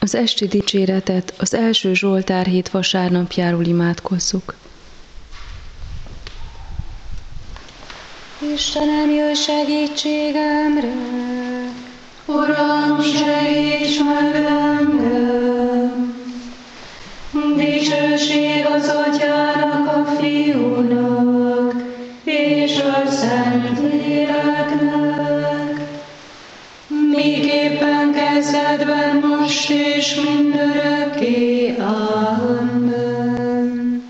Az esti dicséretet az első Zsoltár hét vasárnapjáról imádkozzuk. Istenem, jöjj segítségemre! Uram, segíts meg engem! Dicsőség az Atyának, a Fiúnak, és a Szentléleknek, miképpen kezdetben, most és mindörökké. Amen.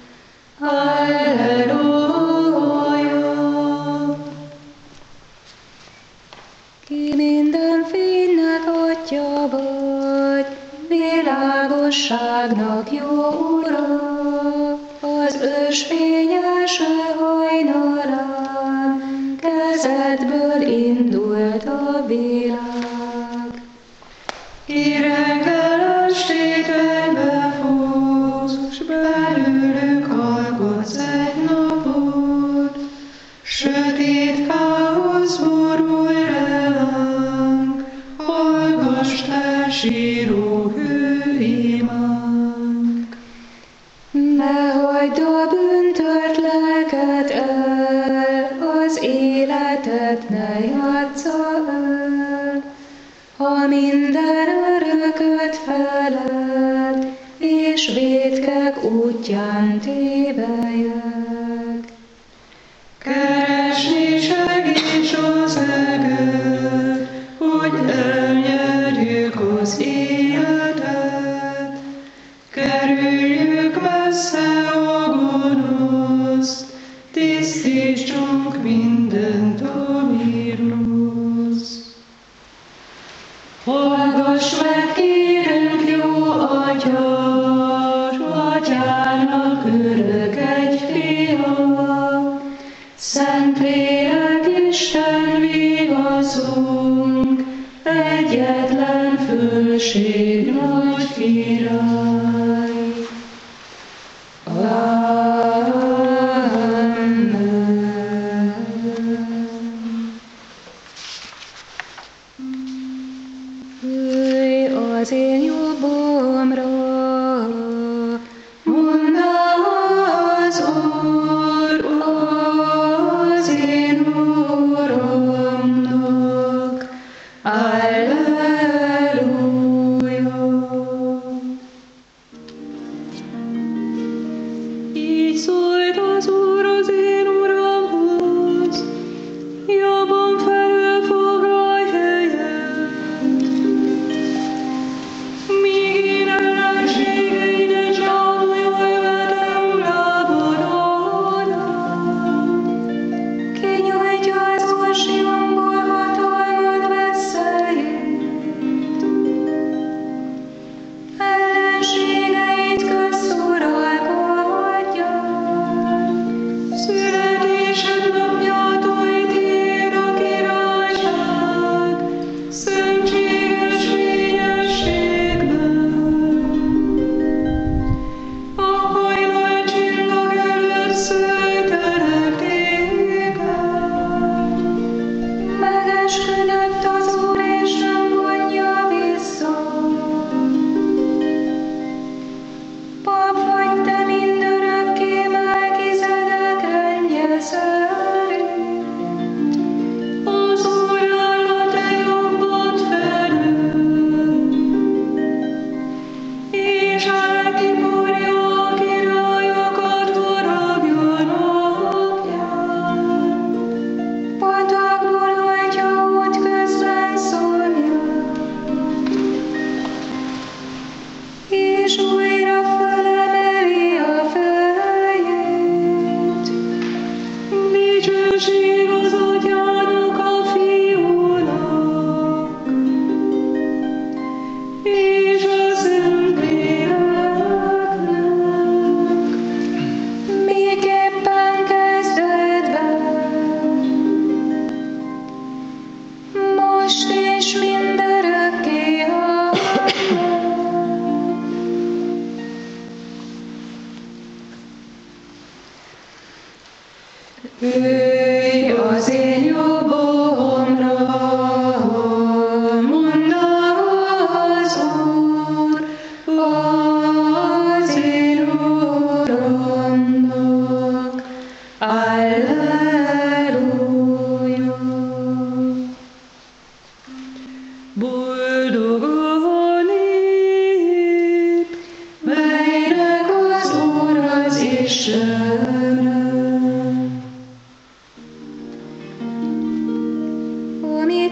Halleluja! Ki minden fénynek atya vagy, világosságnak jó ura, az ősfényes hajnalán kezedből indult a világ. Ki reggel estét egybefúz, s belőlük alkotsz egy napot, sötét káosz borul ránk, hallgass te síró hőimánk. Ne hagyd a bűntört lelket el, az életet ne játsza el, ha minden örököt feled, és vétkek útján tévelyek. Keresni segíts az eget, hogy elnyerjük az életet, kerüljük messze a gonoszt, tisztítsunk mindent, ami rossz. Hallgass meg, kérünk, jó Atya, Atyának örök egy fia, Szentlélek Isten vigaszunk, egyetlen fölség nagy király. Amen. Ülj az én jobbomra, mondd az Úr, az én Uramnak. Alleluja! Így szólt az Úr az én Uramhoz, jobbom felül foglalj helyet, míg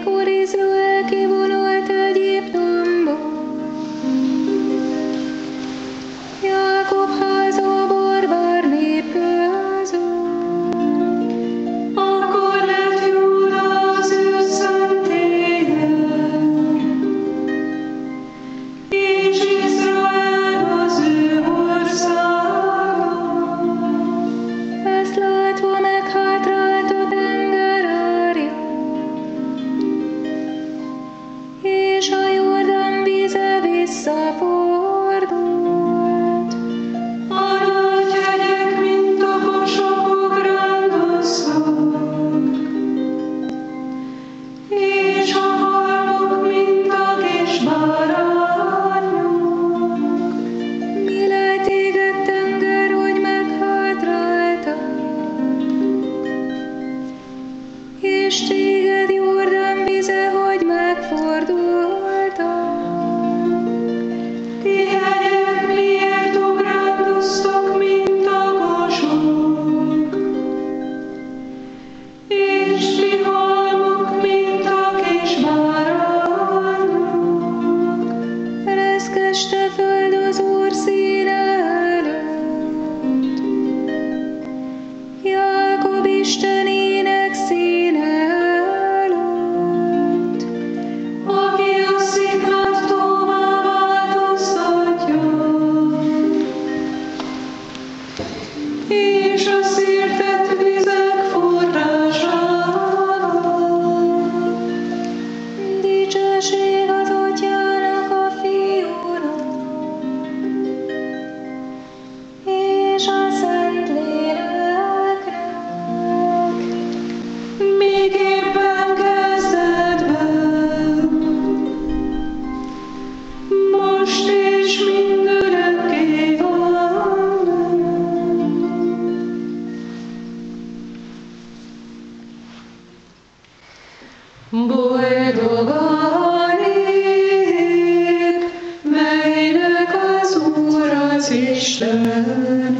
amikor Izrael kivonult Egyiptomból. Jákob háza barbár nép között. Akkor lett Júda az ő szentélye, és Izrael az ő országa. Ezt látva meghátrált a tengerárja, és a Jordán víze visszafordult. A nagy hegyek, mint a kosogok rándoztak, és a halmok, mint a kis bárányok. Mi lejt téged, tenger, hogy meghátráltál, és téged Jordán vize, hogy megfordultál. Ti hegyek miért ugrándoztok, mint a kosok, és ti halmok, mint a kis bárányok. Reszkeste föld az Úr színe előtt, Jákob Istenének színe előtt, aki a szikrát tóvá változtatja, és a szirtet vizek forrásává. Dicsőség az Atyának, a Fiúnak, és a Szentléleknek, még éppen kezdetben, most és mindörökké. Amen. Boldog a nép, melynek az Úr az Isten.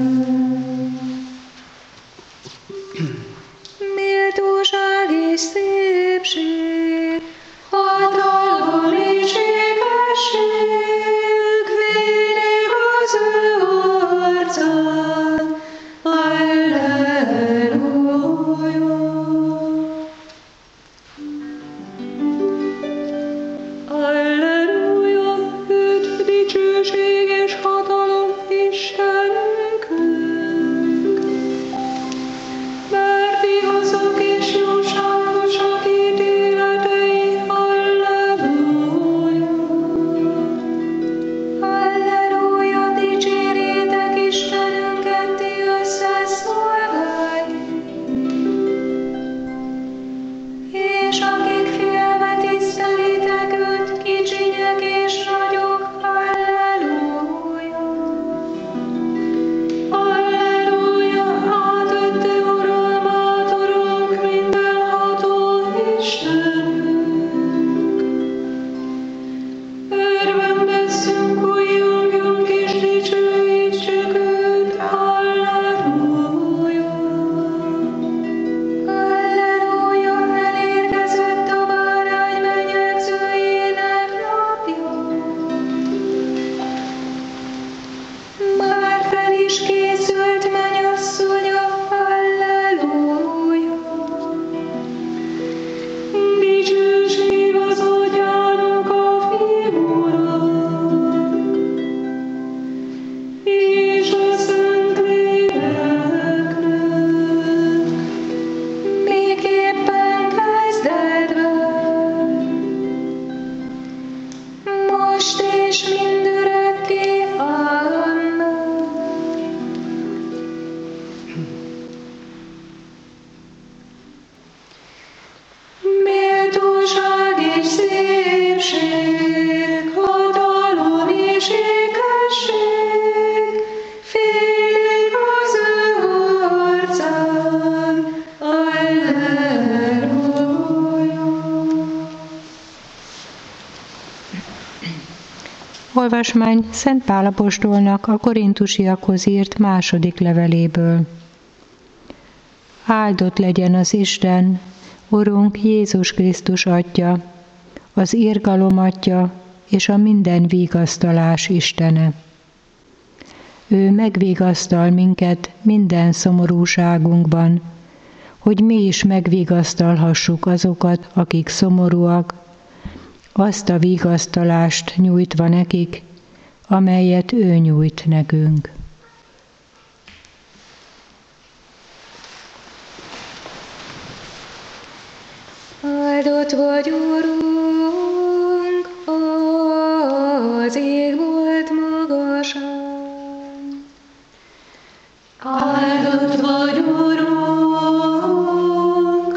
Méltóság és szépség, hatalom és ékesség, félig az ő arcán. Alleluja. Alleluja, üdv, dicsőség és hatalom Istenünknek. Mert igazak és jóságosak ítéletei. Alleluja. Alleluja, dicsérjétek Istenünket, ti összeszolgái, és akik félve tisztelitek őt, kicsinyek és nagyok. Alleluja. Alleluja, átadta uralmát, Urunk, mindenható Istenünk. Örvendezzünk, újjongjunk és dicsőítsük őt. Alleluja. Alleluja, elérkezett a bárány menyegzőjének napja. Már fel is készült mennyasszonya. Alleluja. Dicsőség az Atyának, a Fiúnak, és a Szentléleknek, miképpen kezdetben, most és mindörökké. Amen. Méltóság és szépség, hatalom és ékesség, félig az ő arcán. Alleluja. Olvasmány Szent Pál apostolnak a korintusiakhoz írt második leveléből. Áldott legyen az Isten, Urunk Jézus Krisztus Atya, az irgalom Atya és a minden vigasztalás Istene. Ő megvigasztal minket minden szomorúságunkban, hogy mi is megvigasztalhassuk azokat, akik szomorúak, azt a vigasztalást nyújtva nekik, amelyet ő nyújt nekünk. Áldott vagy, Urunk, az ég volt magasan. Áldott vagy, Urunk,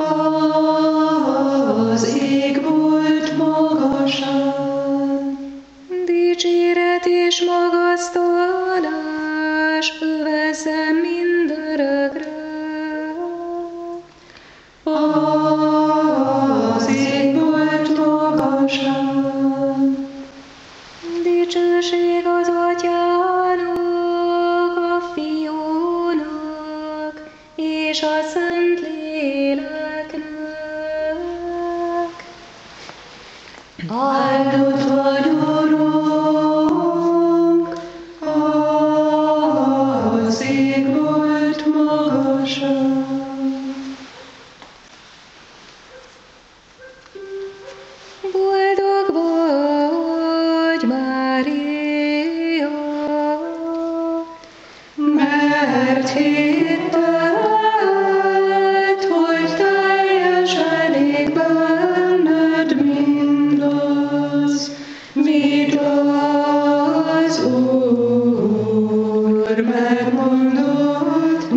az ég volt magasan. Dicséret és magasztalás övezze mindörökre. Az ég volt magasan. Dicsőség az Atyának, a Fiúnak és a Szentléleknek. Áldott vagy, Urunk, az ég volt magasan. Boldog vagy, Mária, mert hitted, hogy teljesedik benned mindaz, mit az Úr megmondott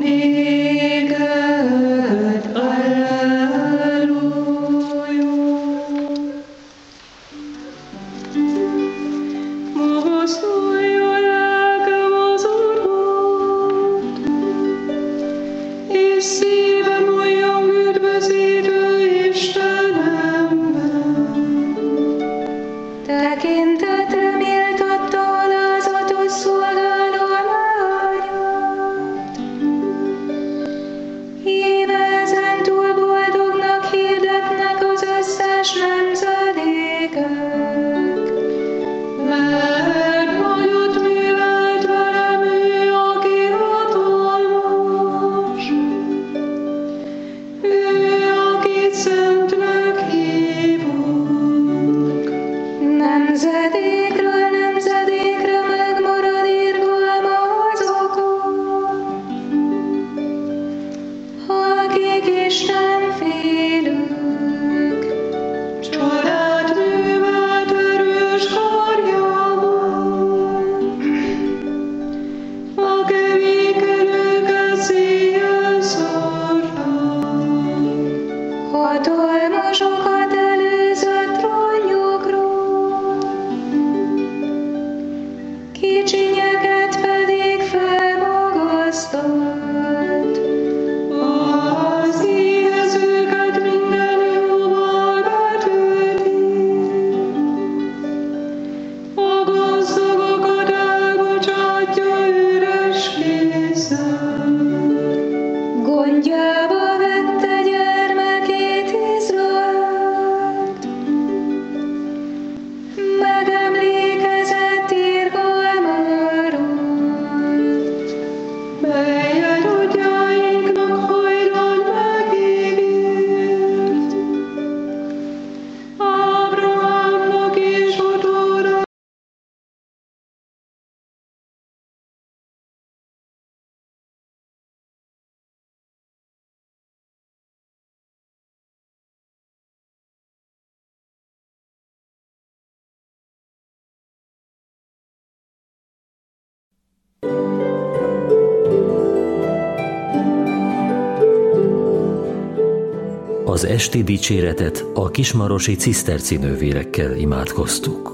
néked. Alleluja. Magasztalja lelkem az Urat, és szívem olyan üdvözítő Istenemben. Tekintetre méltatta alázatos szolgáló lányát. Íme ezentúl boldognak hirdetnek az összes nemzedékek. Mert nagyot művelt velem ő, aki hatalmas, ő, akit szentnek hívunk. Nemzedékről nemzedékre megmarad irgalma azokon, akik Isten félők. Csodát művelt erős karjával, a kevékelőket széjjel szórta. Hatalmasokat előzött ronnyokról, kicsinyeket pedig felmagasztalt. Az éhezőket minden jóval betölti, a gazdagokat elbocsátja üres kézzel. Gondjába vette gyermekét Izraelt, megemlékezett irgalmáról, melyet atyáinknak hajdan megígért, Ábrahámnak és utódainak. Az esti dicséretet a kismarosi ciszterci nővérekkel imádkoztuk.